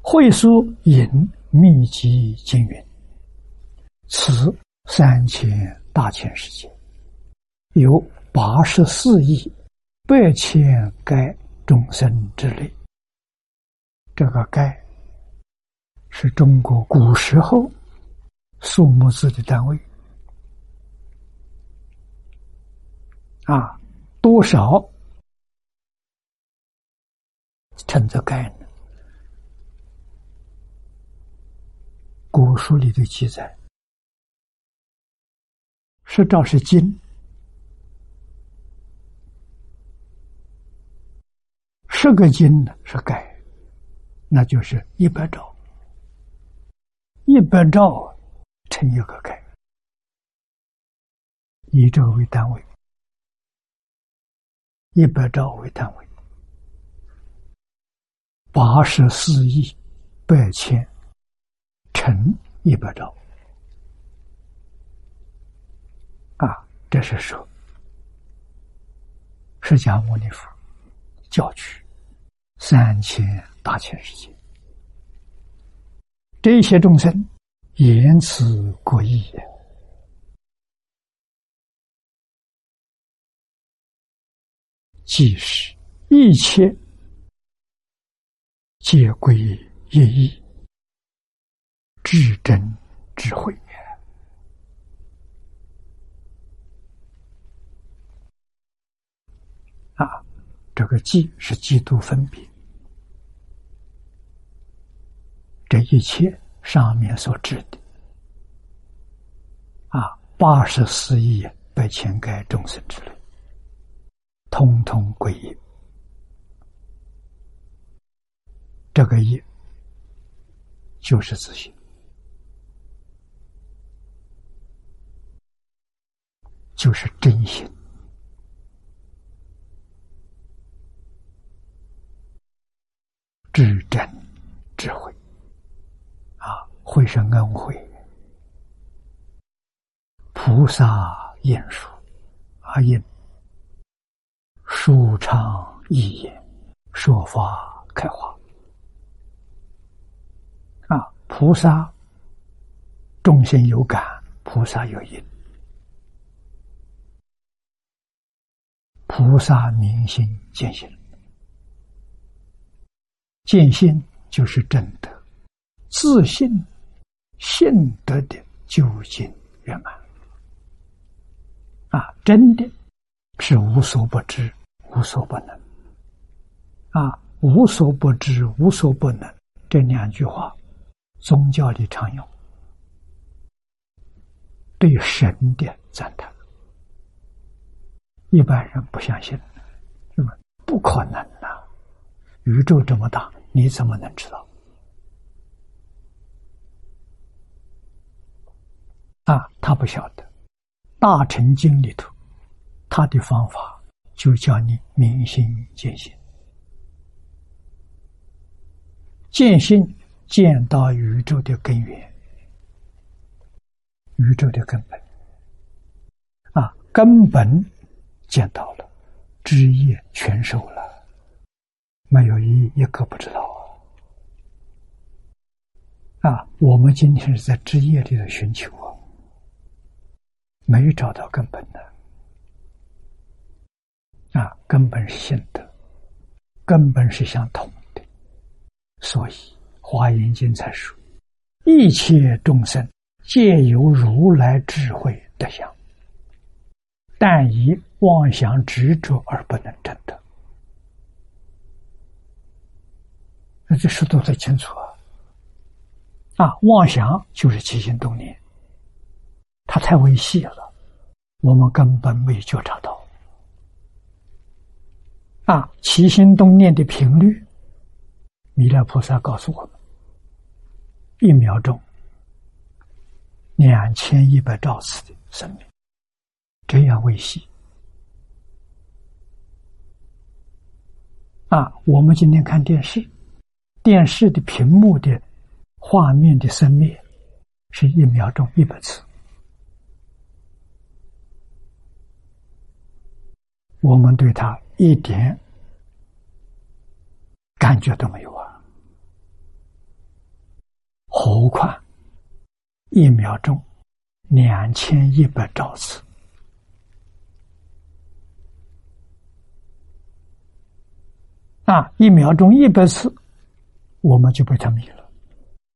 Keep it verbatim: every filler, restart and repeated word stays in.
会书引密集经云：此三千大千世界，有八十四亿百千该众生之类。这个该是中国古时候数目字的单位啊，多少称作该呢？古书里的记载是照是斤，十个斤呢是该，那就是一百兆，一百兆乘一个该，以这个为单位，一百兆为单位，八十四亿百千乘一百兆啊，这是说释迦牟尼佛教取三千大千世界，这些众生言辞各异也，即是一切皆归一义，至真智慧也。啊，这个寂是极度分别，这一切上面所指的啊，八十四亿百千该众生之类，通通归一。这个一就是自性，就是真心。至真智慧啊，慧是恩惠，菩萨言说啊，言舒畅易言，说法开化啊，菩萨众生有感，菩萨有因，菩萨明心见性，见性就是真德，自信性德的究竟圆满啊，真的是无所不知，无所不能啊，无所不知，无所不能，这两句话宗教里常用，对神的赞叹。一般人不相信，是吧？不可能啊，宇宙这么大，你怎么能知道啊？他不晓得，大乘经里头他的方法就叫你明心见性，见性见到宇宙的根源，宇宙的根本啊，根本见到了，枝叶全收了，没有一一个不知道啊！啊，我们今天是在枝叶里的寻求啊，没找到根本的啊，根本是性德，根本是相同的，所以《华严经》才说：一切众生皆有如来智慧德相，但以妄想执着而不能证得。那这说得最清楚啊！啊，妄想就是起心动念，它太微细了，我们根本没觉察到。啊，起心动念的频率，弥勒菩萨告诉我们，一秒钟两千一百兆次的生命，这样微细。啊，我们今天看电视，电视的屏幕的画面的生灭是一秒钟一百次，我们对它一点感觉都没有啊！ 何况一秒钟两千一百兆次。啊，一秒钟一百次，我们就被它迷了。